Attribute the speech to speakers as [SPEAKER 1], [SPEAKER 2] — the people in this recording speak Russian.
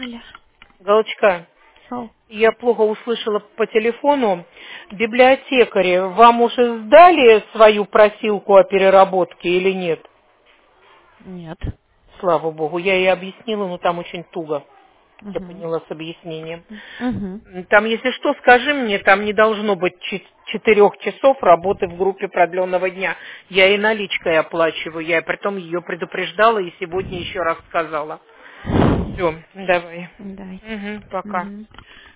[SPEAKER 1] Аля.
[SPEAKER 2] Галочка,
[SPEAKER 1] Шо?
[SPEAKER 2] я плохо услышала по телефону. Библиотекари, вам уже сдали свою просилку о переработке или нет?
[SPEAKER 1] Нет.
[SPEAKER 2] Слава богу, я ей объяснила, но там очень туго. Я
[SPEAKER 1] Угу.
[SPEAKER 2] поняла с объяснением.
[SPEAKER 1] Угу.
[SPEAKER 2] Там, если что, скажи мне, там не должно быть 4 часов работы в группе продленного дня. Я и наличкой оплачиваю, я притом ее предупреждала и сегодня еще раз сказала. Все, давай.
[SPEAKER 1] Давай.
[SPEAKER 2] Угу, пока.
[SPEAKER 1] Угу.